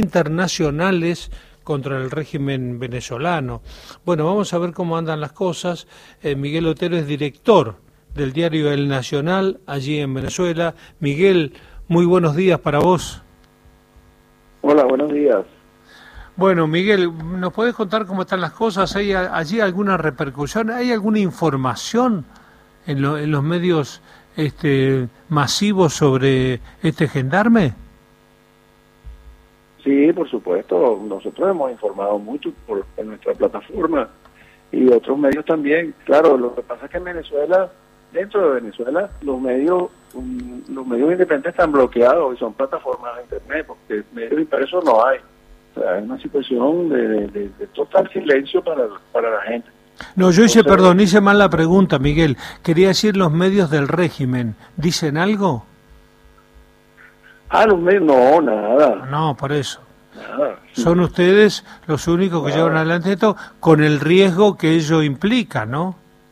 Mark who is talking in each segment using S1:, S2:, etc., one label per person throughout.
S1: internacionales contra el régimen venezolano. Bueno, vamos a ver cómo andan las cosas. Miguel Otero es director del diario El Nacional, allí en Venezuela. Miguel, muy buenos días para vos.
S2: Hola, buenos días.
S1: Bueno, Miguel, ¿nos podés contar cómo están las cosas? ¿Hay allí alguna repercusión? ¿Hay alguna información en los medios masivos sobre este gendarme?
S2: Sí, por supuesto, nosotros hemos informado mucho en nuestra plataforma y otros medios también. Claro, lo que pasa es que en Venezuela, dentro de Venezuela, los medios independientes están bloqueados y son plataformas de internet, porque medios impresos no hay. O sea, es una situación de total silencio para la gente.
S1: No, yo hice mal la pregunta, Miguel. Quería decir los medios del régimen. ¿Dicen algo?
S2: Los medios, no, nada.
S1: No, por eso.
S2: Nada.
S1: Son ustedes los únicos que llevan adelante esto con el riesgo que ello implica, ¿no?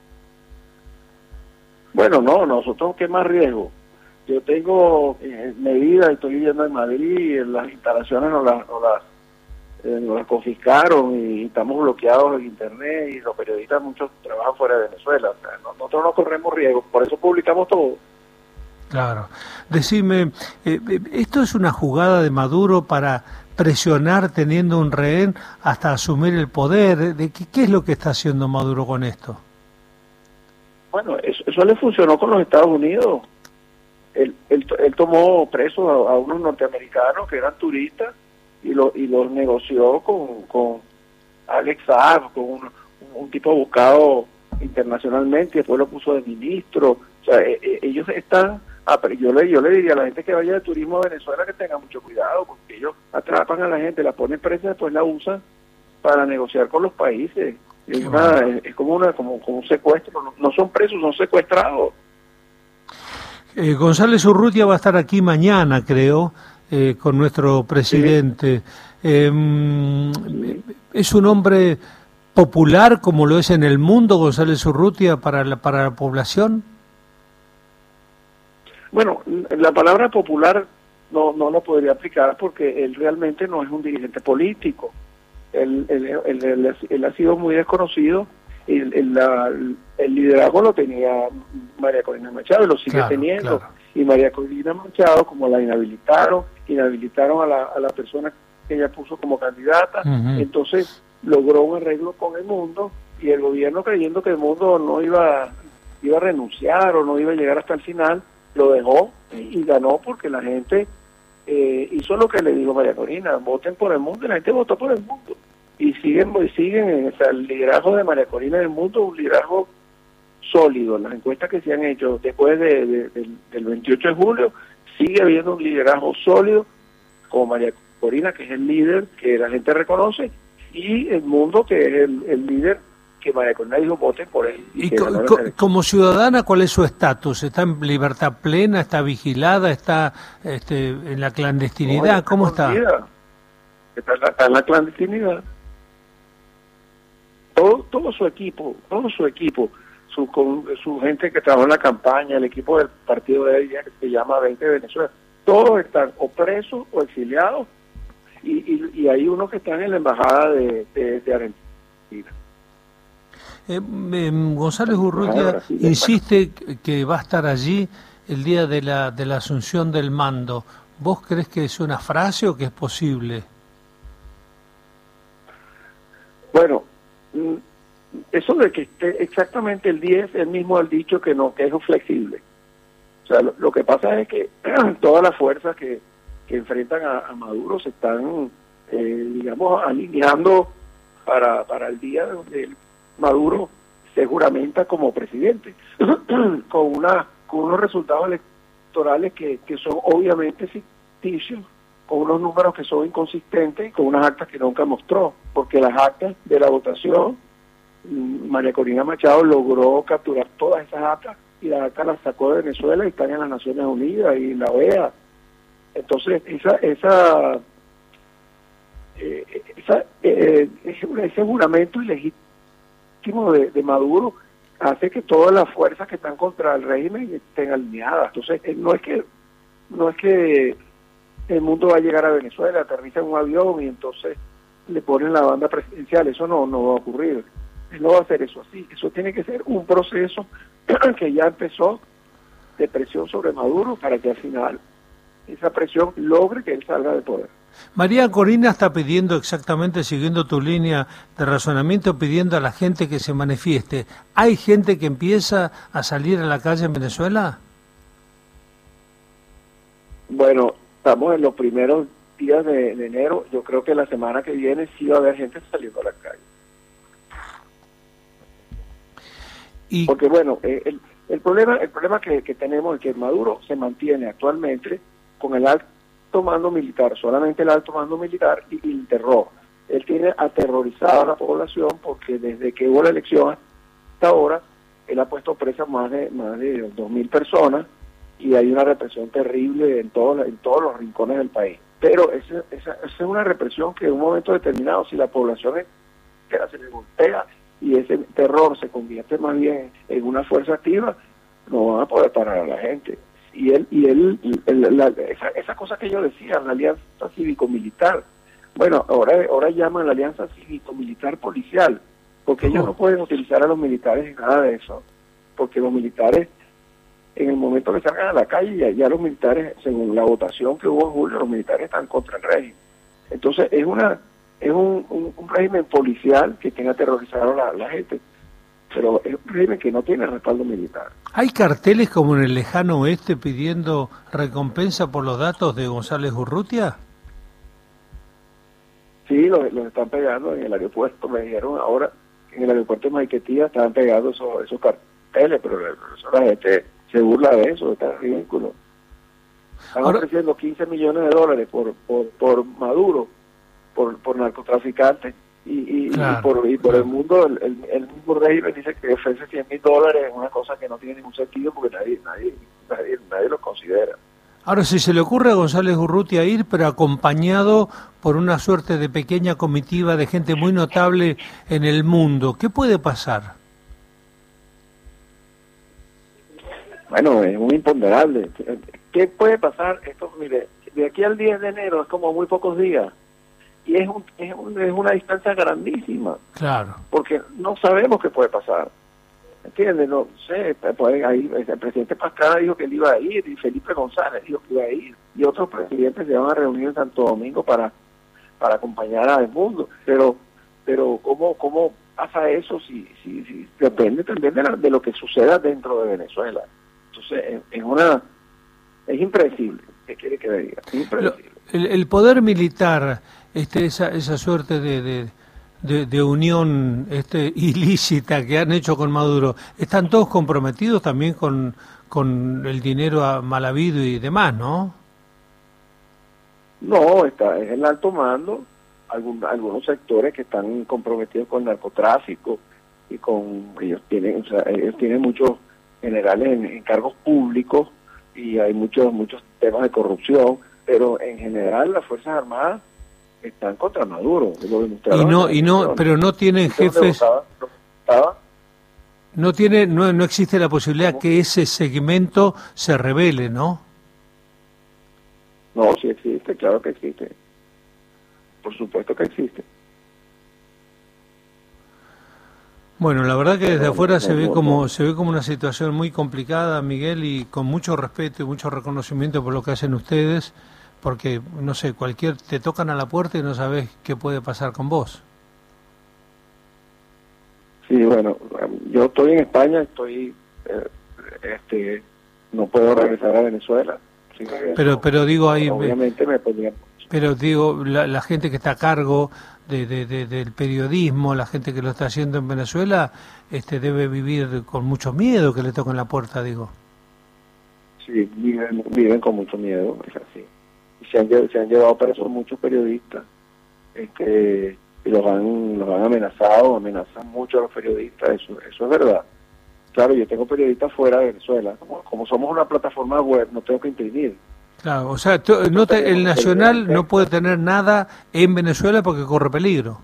S2: Bueno, no, nosotros, ¿qué más riesgo? Yo tengo medidas, estoy viviendo en Madrid, las instalaciones nos las confiscaron y estamos bloqueados en internet y los periodistas muchos trabajan fuera de Venezuela. O sea, nosotros no corremos riesgo, por eso publicamos todo.
S1: Claro. Decime, ¿esto es una jugada de Maduro para presionar teniendo un rehén hasta asumir el poder? ¿Qué es lo que está haciendo Maduro con esto?
S2: Bueno, eso le funcionó con los Estados Unidos. Él tomó presos a unos norteamericanos que eran turistas y los negoció con Alex Saab, con un tipo buscado internacionalmente, y después lo puso de ministro. O sea, ellos están... yo le diría a la gente que vaya de turismo a Venezuela que tenga mucho cuidado, porque ellos atrapan a la gente, la ponen presa, después la usan para negociar con los países. Es como un secuestro. No son presos, son secuestrados.
S1: González Urrutia va a estar aquí mañana, creo, con nuestro presidente.
S2: Sí.
S1: ¿Es un hombre popular como lo es en el mundo González Urrutia para la población?
S2: Bueno, la palabra popular no la podría aplicar porque él realmente no es un dirigente político. Él ha sido muy desconocido y el liderazgo lo tenía María Corina Machado y lo sigue teniendo. Claro. Y María Corina Machado, como la inhabilitaron a la persona que ella puso como candidata, entonces logró un arreglo con el mundo y el gobierno, creyendo que el mundo no iba a renunciar o no iba a llegar hasta el final, lo dejó y ganó porque la gente hizo lo que le dijo María Corina: voten por el mundo, y la gente votó por el mundo y siguen o sea, el liderazgo de María Corina en el mundo es un liderazgo sólido. Las encuestas que se han hecho después del 28 de julio sigue habiendo un liderazgo sólido como María Corina, que es el líder que la gente reconoce, y el mundo, que es el líder que María Corina dijo voten por él.
S1: ¿Y como ciudadana cuál es su estatus? ¿Está en libertad plena? ¿Está vigilada? ¿Está en la clandestinidad? ¿Cómo está?
S2: Está en la clandestinidad. Todo su equipo, su gente que trabaja en la campaña, el equipo del partido de ella que se llama 20 Venezuela, todos están o presos o exiliados y hay unos que están en la embajada de Argentina.
S1: González Urrutia insiste que va a estar allí el día de la asunción del mando. ¿Vos crees que es una frase o que es posible?
S2: Bueno, eso de que esté exactamente el 10, él mismo ha dicho que no, que es flexible. O sea, lo que pasa es que todas las fuerzas que enfrentan a Maduro se están, digamos, alineando para el día donde Maduro se juramenta como presidente, con unos resultados electorales que son obviamente ficticios, con unos números que son inconsistentes y con unas actas que nunca mostró, porque las actas de la votación, María Corina Machado logró capturar todas esas actas y las actas las sacó de Venezuela y están en las Naciones Unidas y la OEA. Entonces ese juramento ilegítimo de Maduro hace que todas las fuerzas que están contra el régimen estén alineadas. Entonces no es que el mundo va a llegar a Venezuela, aterriza en un avión y entonces le ponen la banda presidencial. Eso no va a ocurrir. Él no va a hacer eso así. Eso tiene que ser un proceso que ya empezó de presión sobre Maduro para que al final esa presión logre que él salga del poder.
S1: María Corina está pidiendo exactamente, siguiendo tu línea de razonamiento, pidiendo a la gente que se manifieste. ¿Hay gente que empieza a salir a la calle en Venezuela?
S2: Bueno, estamos en los primeros días de enero. Yo creo que la semana que viene sí va a haber gente saliendo a la calle. Porque bueno, el problema que tenemos es que Maduro se mantiene actualmente con el alto mando militar, solamente el alto mando militar y el terror. Él tiene aterrorizada a la población porque desde que hubo la elección hasta ahora, él ha puesto presa más de 2.000 personas y hay una represión terrible en todos los rincones del país. Pero esa es una represión que en un momento determinado, si la población se le golpea y ese terror se convierte más bien en una fuerza activa, no van a poder parar a la gente. Y esa cosa que yo decía, la alianza cívico-militar, bueno, ahora llaman la alianza cívico-militar-policial, porque ellos no pueden utilizar a los militares en nada de eso, porque los militares, en el momento que salgan a la calle, ya los militares, según la votación que hubo en julio, los militares están contra el régimen. Entonces es un régimen policial que tiene aterrorizado a la gente, pero es un régimen que no tiene respaldo militar.
S1: ¿Hay carteles como en el lejano oeste pidiendo recompensa por los datos de González Urrutia?
S2: Sí, los están pegando en el aeropuerto. Me dijeron ahora que en el aeropuerto de Maiquetía estaban pegando esos carteles, pero la gente se burla de eso, está ridículo. Están ofreciendo $15 millones por Maduro, por narcotraficantes. Claro. Y por el mundo, el mismo régimen dice que ofrece $100.000, es una cosa que no tiene ningún sentido porque nadie lo considera.
S1: Ahora, si se le ocurre a González Urrutia ir, pero acompañado por una suerte de pequeña comitiva de gente muy notable en el mundo, ¿qué puede pasar?
S2: Bueno, es muy imponderable. ¿Qué puede pasar? Esto, mire, de aquí al 10 de enero es como muy pocos días. Y es una distancia grandísima.
S1: Claro.
S2: Porque no sabemos qué puede pasar. ¿Entiendes? No sé, ahí, el presidente Pastrana dijo que él iba a ir, y Felipe González dijo que iba a ir, y otros presidentes se van a reunir en Santo Domingo para acompañar a Edmundo. Pero ¿cómo pasa eso si depende también de lo que suceda dentro de Venezuela? Entonces, es impredecible. ¿Qué quiere que le diga? Es impredecible.
S1: El poder militar, esa suerte de unión ilícita que han hecho con Maduro, ¿están todos comprometidos también con el dinero mal habido y demás, no?
S2: No, es el alto mando, algunos sectores que están comprometidos con el narcotráfico y ellos tienen muchos generales en cargos públicos y hay muchos temas de corrupción, pero en general las Fuerzas Armadas están contra Maduro.
S1: Pero no tienen jefes. No existe la posibilidad que ese segmento se rebele, ¿no?
S2: No, sí existe, claro que existe. Por supuesto que existe.
S1: Bueno, la verdad que desde afuera se ve como una situación muy complicada, Miguel, y con mucho respeto y mucho reconocimiento por lo que hacen ustedes, porque, no sé, te tocan a la puerta y no sabes qué puede pasar con vos.
S2: Sí, bueno, yo estoy en España, no puedo regresar a Venezuela.
S1: Pero digo ahí...
S2: Obviamente me podría...
S1: Pero digo, la gente que está a cargo del periodismo, la gente que lo está haciendo en Venezuela, debe vivir con mucho miedo que le toquen la puerta, digo.
S2: Sí, viven con mucho miedo, es así. Y se han llevado presos muchos periodistas, y los han amenazado, amenazan mucho a los periodistas, eso es verdad. Claro, yo tengo periodistas fuera de Venezuela, como somos una plataforma web, no tengo que imprimir.
S1: Claro, o sea, el Nacional no puede tener nada en Venezuela porque corre peligro.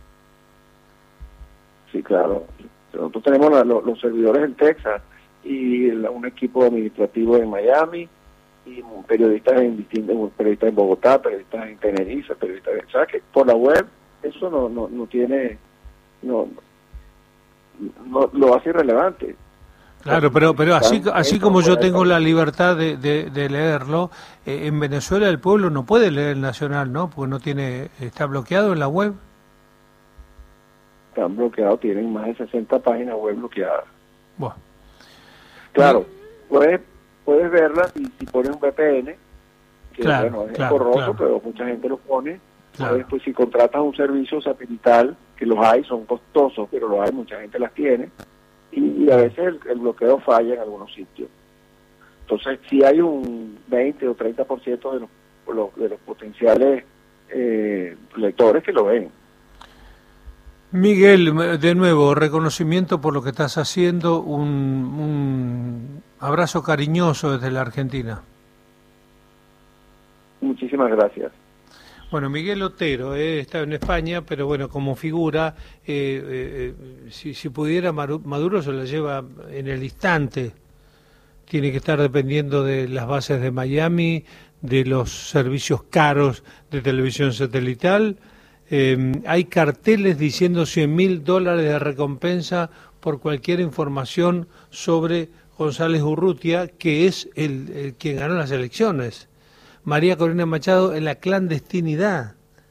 S2: Sí, claro. Nosotros tenemos los servidores en Texas y un equipo administrativo en Miami y periodistas periodistas en Bogotá, periodistas en Tenerife, periodistas, ¿sabes? Que por la web eso no tiene, no lo hace irrelevante.
S1: Claro, pero así como yo tengo la libertad de leerlo, en Venezuela el pueblo no puede leer el Nacional, ¿no? Porque está bloqueado en la web.
S2: Están bloqueados, tienen más de 60 páginas web bloqueadas.
S1: Bueno.
S2: Claro, puedes verla si pones un VPN, que bueno, es corroso, pero mucha gente lo pone. Claro. Pues si contratas un servicio satelital, que los hay, son costosos, pero los hay, mucha gente las tiene, y a veces el bloqueo falla en algunos sitios. Entonces, si hay un 20 o 30% de los potenciales lectores que lo ven.
S1: Miguel, de nuevo, reconocimiento por lo que estás haciendo, un abrazo cariñoso desde la Argentina.
S2: Muchísimas gracias.
S1: Bueno, Miguel Otero está en España, pero bueno, como figura, si pudiera, Maduro se la lleva en el instante. Tiene que estar dependiendo de las bases de Miami, de los servicios caros de televisión satelital. Hay carteles diciendo $100.000 de recompensa por cualquier información sobre González Urrutia, que es el quien ganó las elecciones. María Corina Machado en la clandestinidad.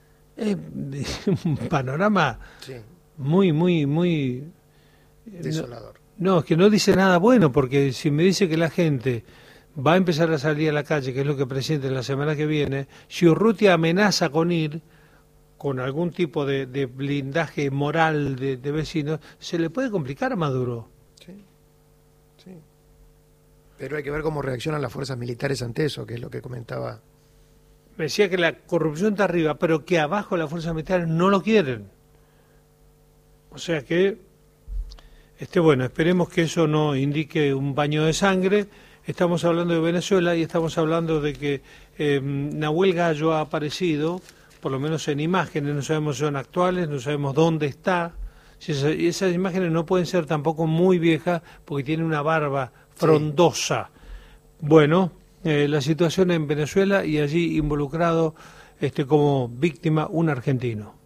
S1: Un panorama muy
S3: desolador.
S1: No, es que no dice nada bueno, porque si me dice que la gente va a empezar a salir a la calle, que es lo que presiente la semana que viene, si Urrutia amenaza con ir, con algún tipo de blindaje moral de vecinos, se le puede complicar a Maduro.
S3: Sí. Pero hay que ver cómo reaccionan las fuerzas militares ante eso, que es lo que comentaba.
S1: Me decía que la corrupción está arriba, pero que abajo las fuerzas militares no lo quieren. O sea que, bueno, esperemos que eso no indique un baño de sangre. Estamos hablando de Venezuela y estamos hablando de que Nahuel Gallo ha aparecido, por lo menos en imágenes, no sabemos si son actuales, no sabemos dónde está. Esas imágenes no pueden ser tampoco muy viejas porque tiene una barba frondosa. Bueno, la situación en Venezuela y allí involucrado como víctima un argentino.